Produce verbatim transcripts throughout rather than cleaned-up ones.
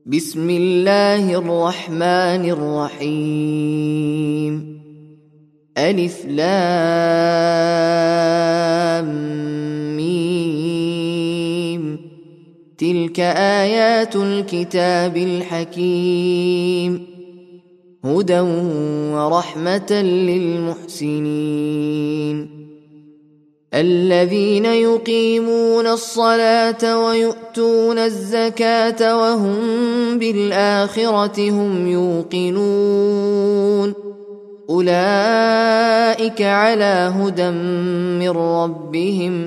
بسم الله الرحمن الرحيم. ألف لام ميم. تلك آيات الكتاب الحكيم، هدى ورحمة للمحسنين الذين يقيمون الصلاة ويؤتون الزكاة وهم بالآخرة هم يوقنون. أولئك على هدى من ربهم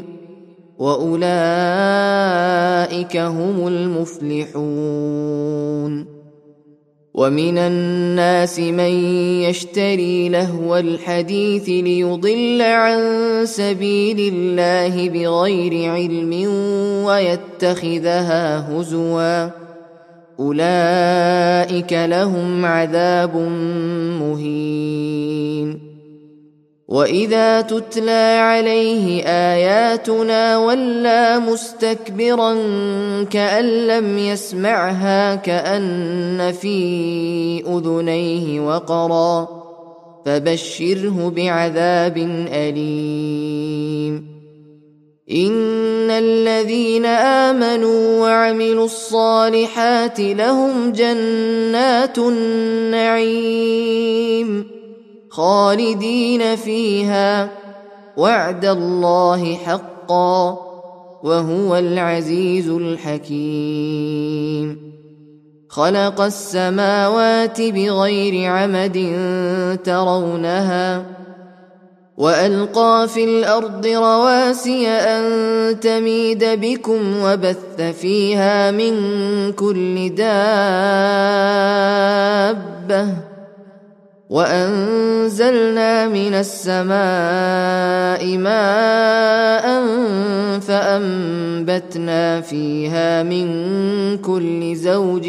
وأولئك هم المفلحون. ومن الناس من يشتري لهو الحديث ليضل عن سبيل الله بغير علم ويتخذها هزوا، أولئك لهم عذاب مهين. وإذا تتلى عليه آياتنا ولى مستكبرا كأن لم يسمعها كأن في أذنيه وقرا، فبشره بعذاب أليم. إن الذين آمنوا وعملوا الصالحات لهم جنات النعيم خالدين فيها، وعد الله حقا وهو العزيز الحكيم. خلق السماوات بغير عمد ترونها وألقى في الأرض رواسي أن تميد بكم وبث فيها من كل دابة، وأنزلنا من السماء ماء فأنبتنا فيها من كل زوج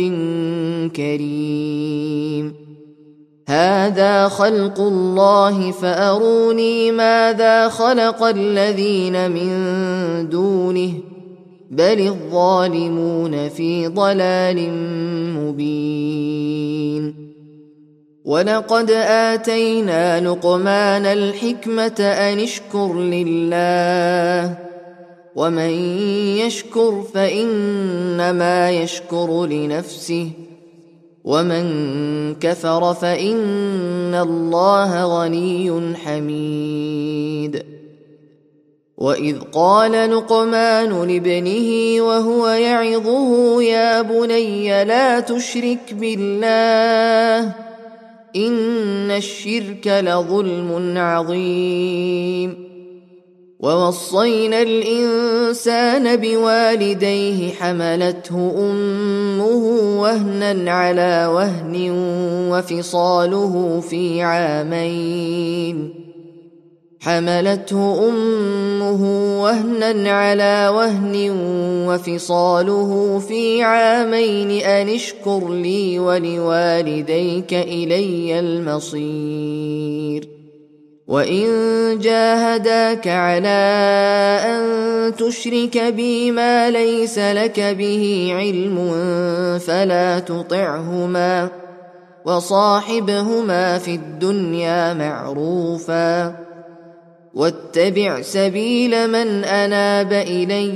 كريم. هذا خلق الله فأروني ماذا خلق الذين من دونه، بل الظالمون في ضلال مبين. ولقد آتينا لقمان الحكمة أن اشكر لله، ومن يشكر فإنما يشكر لنفسه، ومن كفر فإن الله غني حميد. وإذ قال لقمان لابنه وهو يعظه يا بني لا تشرك بالله إن الشرك لظلم عظيم. ووصينا الإنسان بوالديه حملته أمه وهنا على وهن وفصاله في عامين حملته أمه وهنا على وهن وفصاله في عامين أن اشكر لي ولوالديك إلي المصير. وإن جاهداك على أن تشرك بي ما ليس لك به علم فلا تطعهما، وصاحبهما في الدنيا معروفا، واتبع سبيل من أناب إلي،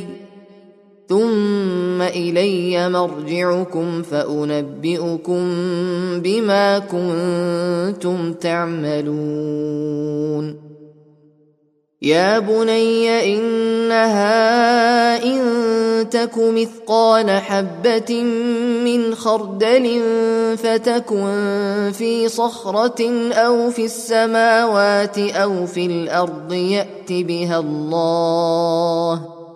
ثم إلي مرجعكم فأنبئكم بما كنتم تعملون. يا بني إنها إن تك مثقال حبة من خردل فتكن في صخرة أو في السماوات أو في الأرض يأت بها الله،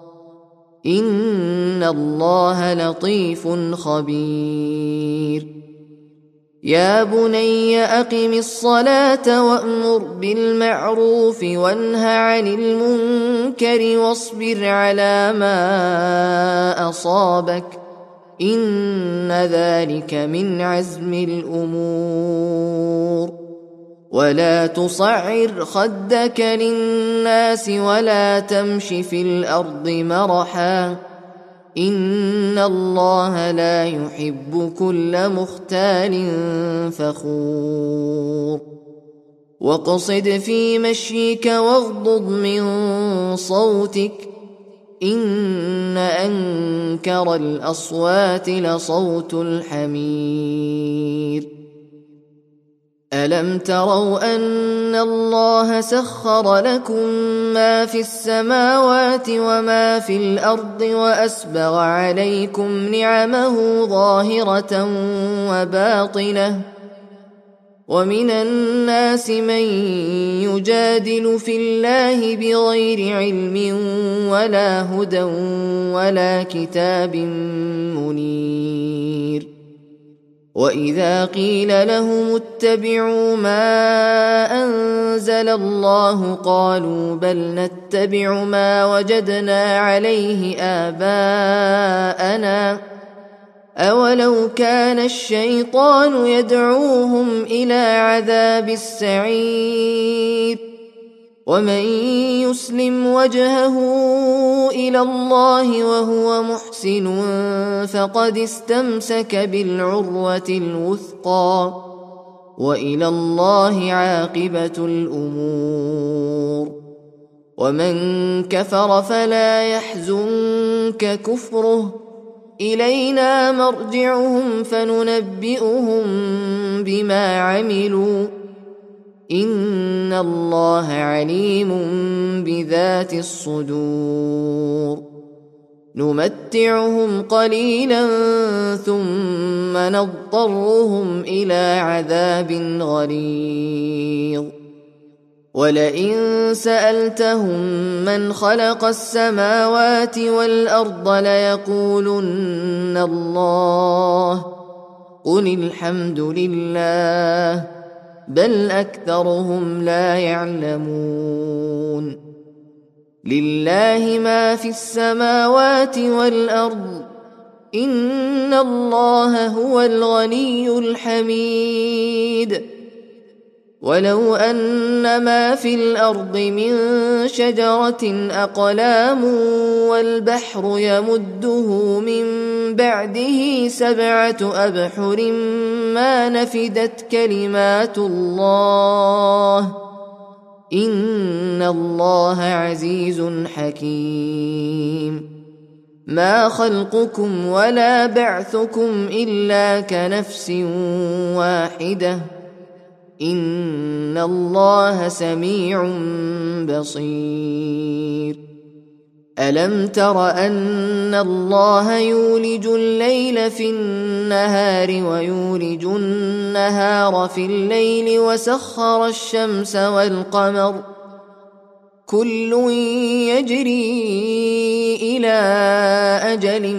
إن الله لطيف خبير. يا بني أقم الصلاة وأمر بالمعروف وانه عن المنكر واصبر على ما أصابك، إن ذلك من عزم الأمور. ولا تصعر خدك للناس ولا تمش في الأرض مرحا، إن الله لا يحب كل مختال فخور واقصد في مشيك واغضض من صوتك إن أنكر الأصوات لصوت الحمير ألم تروا أن الله سخر لكم ما في السماوات وما في الأرض وأسبغ عليكم نعمه ظاهرة وباطنة ومن الناس من يجادل في الله بغير علم ولا هدى ولا كتاب منير وإذا قيل لهم اتبعوا ما أنزل الله قالوا بل نتبع ما وجدنا عليه آباءنا أولو كان الشيطان يدعوهم إلى عذاب السعير ومن يسلم وجهه إلى الله وهو محسن فقد استمسك بالعروة الوثقى وإلى الله عاقبة الأمور ومن كفر فلا يحزنك كفره إلينا مرجعهم فننبئهم بما عملوا إن الله عليم بذات الصدور نمتعهم قليلا ثم نضطرهم إلى عذاب غليظ ولئن سألتهم من خلق السماوات والأرض ليقولن الله قل الحمد لله بل أكثرهم لا يعلمون لله ما في السماوات والأرض إن الله هو الغني الحميد ولو أن ما في الأرض من شجرة أقلام والبحر يمده من بعده سبعة أبحر ما نفدت كلمات الله إن الله عزيز حكيم ما خلقكم ولا بعثكم إلا كنفس واحدة إن الله سميع بصير ألم تر أن الله يولج الليل في النهار ويولج النهار في الليل وسخر الشمس والقمر كل يجري إلى أجل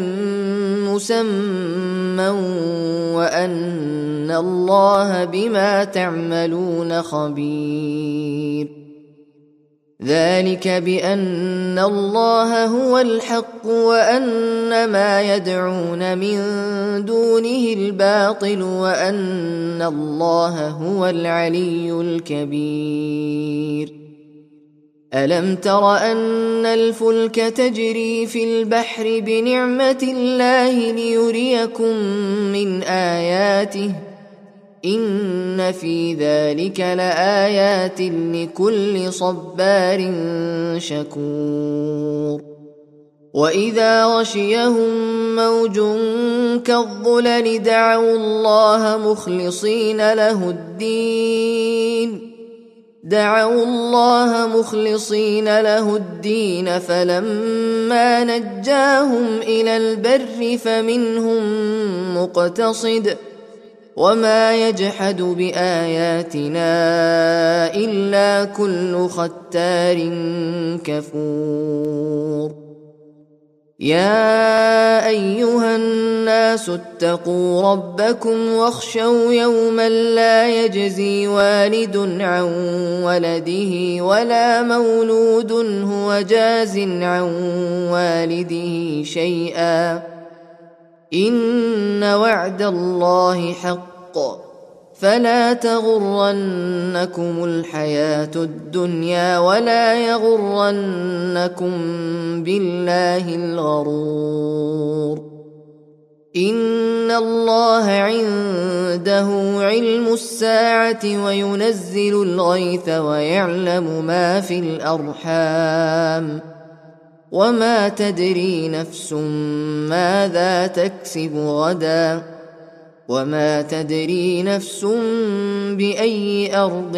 مسمى وأن الله بما تعملون خبير ذلك بأن الله هو الحق وأن ما يدعون من دونه الباطل وأن الله هو العلي الكبير ألم تر أن الفلك تجري في البحر بنعمة الله ليريكم من آياته إن في ذلك لآيات لكل صبار شكور وإذا غشيهم موج كالظلل دعوا الله مخلصين له الدين دعوا الله مخلصين له الدين فلما نجاهم إلى البر فمنهم مقتصد وما يجحد بآياتنا إلا كل ختار كفور يا أيها الناس اتقوا ربكم واخشوا يوما لا يجزي والد عن ولده ولا مولود هو جاز عن والده شيئا إن وعد الله حق فلا تغرنكم الحياة الدنيا ولا يغرنكم بالله الغرور. إن الله عنده علم الساعة وينزل الغيث ويعلم ما في الأرحام وما تدري نفس ماذا تكسب غدا وما تدري نفس بأي أرض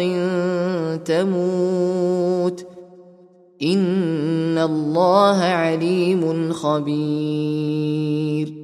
تموت إن الله عليم خبير.